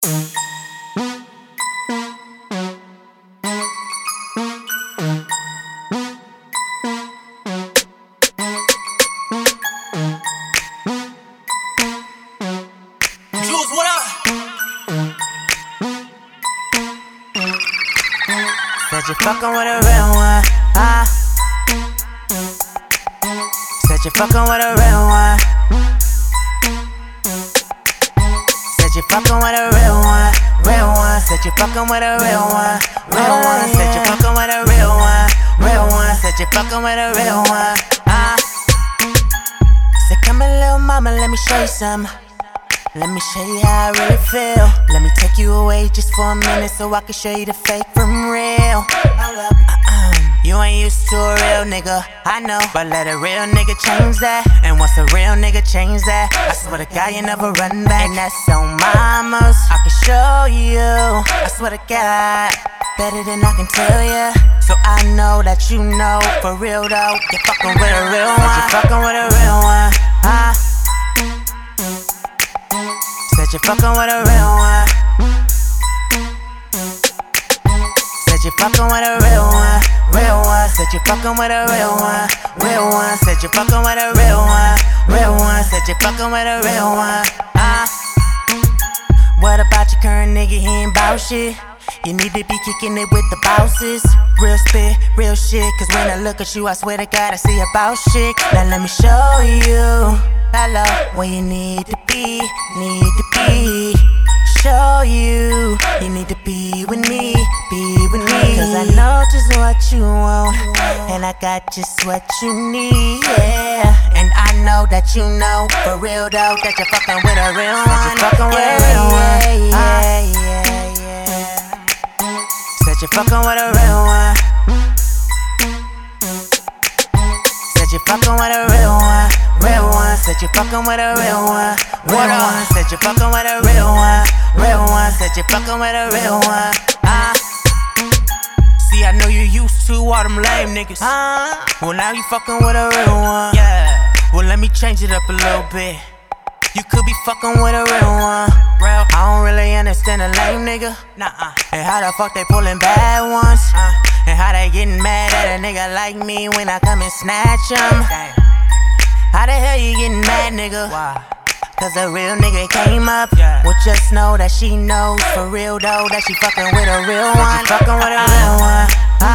What up? Said you fucking with a real one, Said you fucking with a real one. Said you fucking with a real one, real one. Said you fucking with a real one, real one. Said you fucking with a real one, real one. Said you fucking with a real one, Said come here, little mama, let me show you something. Let me show you how I really feel. Let me take you away just for a minute so I can show you the fake from real. Hold up. You ain't used to a real nigga, I know, but let a real nigga change that. And once a real nigga change that, I swear to God you never run back. And that's on mamas, I can show you, I swear to God, better than I can tell ya. So I know that you know, for real though, you're fucking with a real one. You're fucking with a real one, Said you fucking with a real one. Said you fucking with a real one, real one. Said you fucking with a real one, real one. Said you fucking with a real one, real one. Said you fucking with a real one. What about your current nigga? He ain't bout shit. You need to be kicking it with the bosses. Real spit, real shit. Cause when I look at you, I swear to God I see about shit. Now let me show you, hello, where you need to be, Show you, you need to be with me, Cause I know just what you want, and I got just what you need, yeah. And I know that you know, for real though, that you're fucking with a real one. You're fucking with a real one, Said you're fucking with a real one. Said you're fucking with a real one, real one. Said you're fucking with a real one, real one. Said you're fucking with a real one, real one. Said you're fucking with a real one. See, I know you used to all them lame niggas. Well, now you fucking with a real one. Yeah. Well, let me change it up a little bit. You could be fucking with a real one. Real. I don't really understand a lame nigga. Nah. And how the fuck they pulling bad ones? And how they getting mad at a nigga like me when I come and snatch them? Damn. How the hell you getting mad, nigga? Why? Cause a real nigga came up. Yeah. Well, just know that she knows for real though that she fucking with a real one. She fucking with a real one.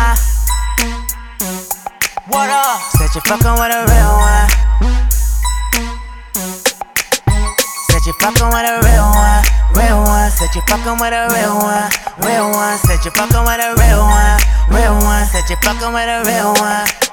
What up? Said you fucking with a real one. Said you fucking with a real one, real one. Said you fucking with a real one, real one. Said you fucking with a real one, real one. Said you fucking with a real one.